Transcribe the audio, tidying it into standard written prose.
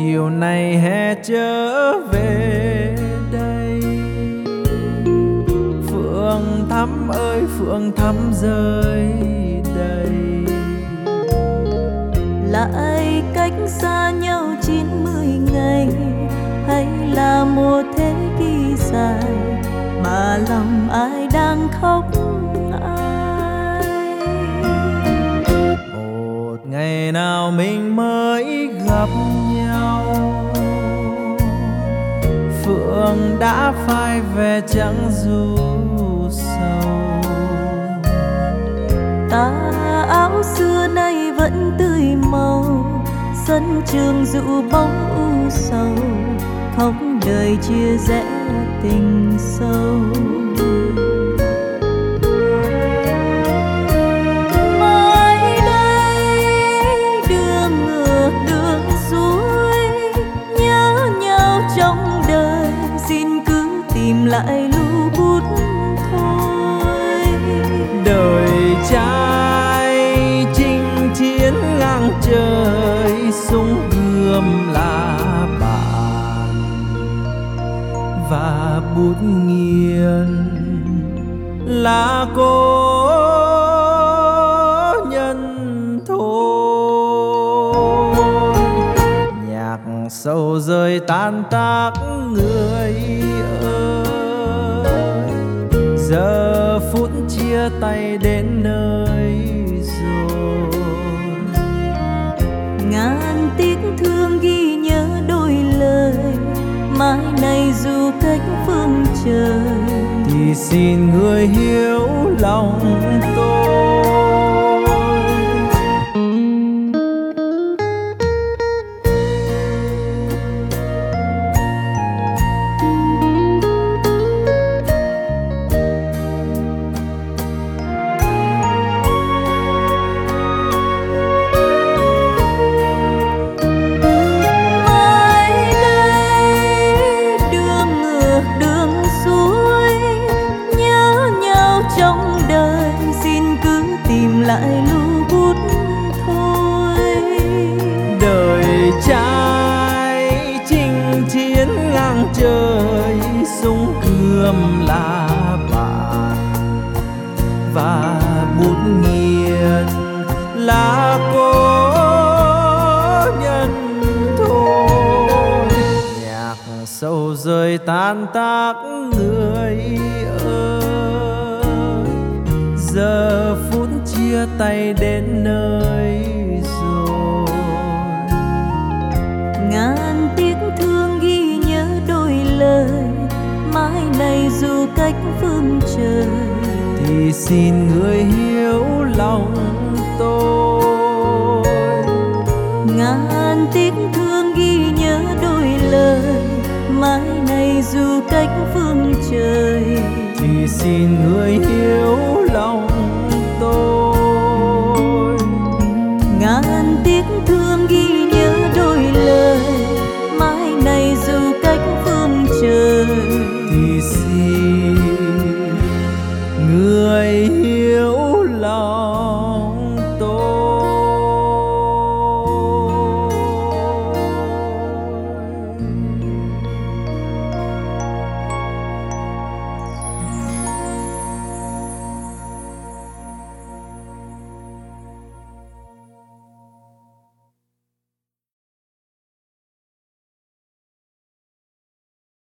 chiều nay hè trở về đây. Phượng thắm ơi phượng thắm rơi đầy, lại cách xa nhau 90 ngày, hay là một thế kỷ dài mà lòng ai đang khóc ai. Một ngày nào mình mới gặp nhau, Phượng đã phai về trắng ru sầu. Tà áo xưa nay vẫn tươi màu, sân trường dụ bóng u sầu, không đời chia rẽ tình sâu. Mai đây đường ngược đường xuôi, nhớ nhau trong đời, xin cứ tìm lại lưu bút thôi. Đời trai chinh chiến ngang trời, súng gươm là bạn và bút nghiền là cố nhân thôi. Nhạc sầu rơi tan tác người ơi, giờ phút chia tay đến nơi rồi. Ngàn tiếc thương ghi nhớ đôi lời, mai này dù cách phương trời, thì xin người hiểu lòng tôi. Lại lưu bút thôi. Đời trai chinh chiến ngang trời, súng gươm là bạn và bút nghiền là cố nhân thôi. Nhạc sầu rơi tan tác người ơi, giờ phút chia tay đến nơi rồi. Ngàn tiếc thương ghi nhớ đôi lời, mai này dù cách phương trời, thì xin người hiểu lòng tôi. Ngàn tiếc thương ghi nhớ đôi lời, mai này dù cách phương trời, thì xin người hiểu